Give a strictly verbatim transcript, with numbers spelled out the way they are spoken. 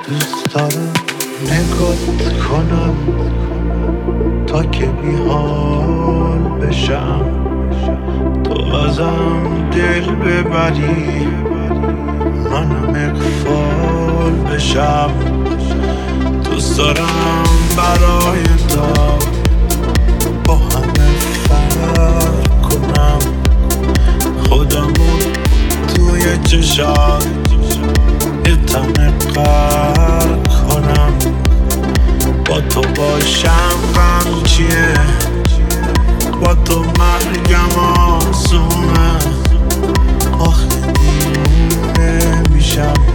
دوست دارم نگات کنم تا که بی حال بشم، تو ازم دل ببری منم اغفال بشم. دوست دارم برای تا با همه فرق کنم، خودمون توی چشات یه تنه غرق کنم. با تو باشم غم چیه، با تو مرگم آسونه، آخه دیوونه میشم.